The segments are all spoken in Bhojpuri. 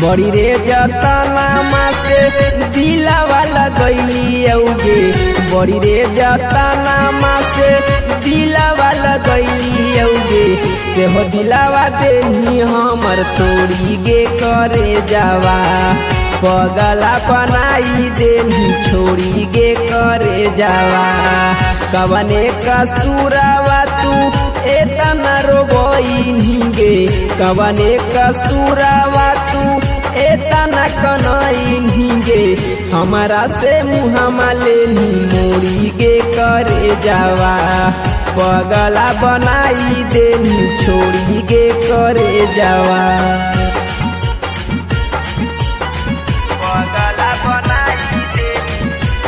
बड़ी रे जतनामा से दिलावा लगैली औगे बड़ी रे जतनामा से दिलावा लगैली औगे से हो दिलावा देनी हमर तोड़ी गे करे जावा पगला बनाई देनी छोड़ी गे करे जावा कवने कसूरावा तू एतना रोबई गे कवने कसूरावा तू एतना कनई गे हमारा से मुहमा लेनी मोड़ी गे करे जावा पगला बनाई देनी छोड़ी गे करे जावा पगला बनाई देनी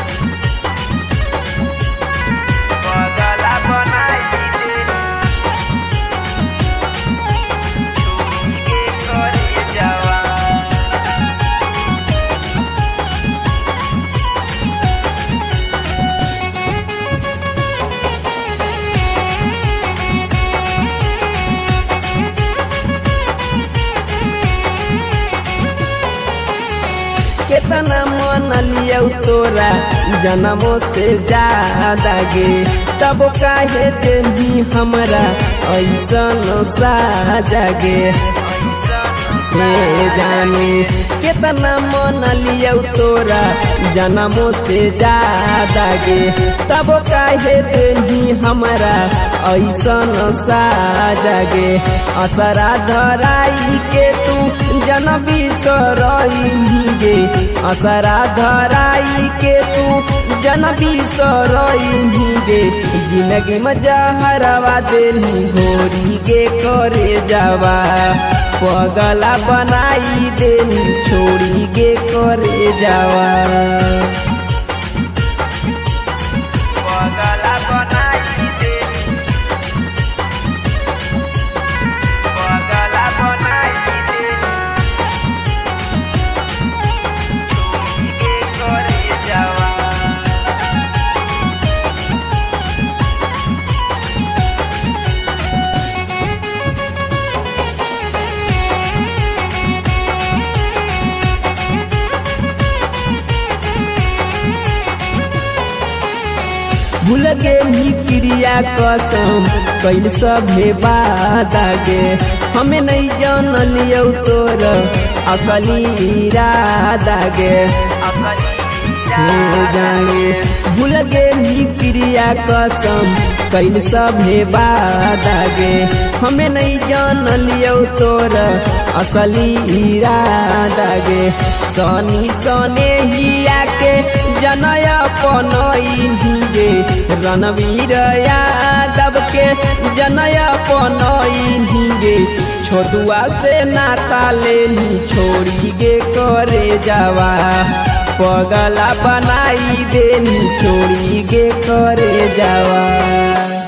पगला बनाई देनी छोड़ी गे करे जावा केतना मन लिया तोरा जन्मों से ज्यादा गे तब काहे देनी हमरा ऐसन साजा गे जाने केतना मन लिया तोरा जन्मों से ज्यादा गे तब काहे देनी हमरा ऐसन साजा गे असरा धराई के तू जनबी सरई गे असरा धराई के तू जनबी सरई गे जिंदगी में जहरवा देनी घोरी गे करे जावा पगला बनाई देनी छोड़ी गे करे जावा पगला बनाई देनी पगला बनाई देनी छोड़ी गे करे जावा भूल गे क्रिया कसम कैल सभे वादा गे हमें नहीं जान लियो तोर असली इरादा गे जाने भूल गे क्रिया कसम कैल सभे वादा गे हमें नहीं जान लियो तोर असली इरादा गे सनी सने हिया के जनय पनई गे रणवीर यादव के जनय पनई गे छोटुआ से नाता लेनी छोड़ी गे करे जावा पगला बनाई देनी छोड़ी गे करे जावा।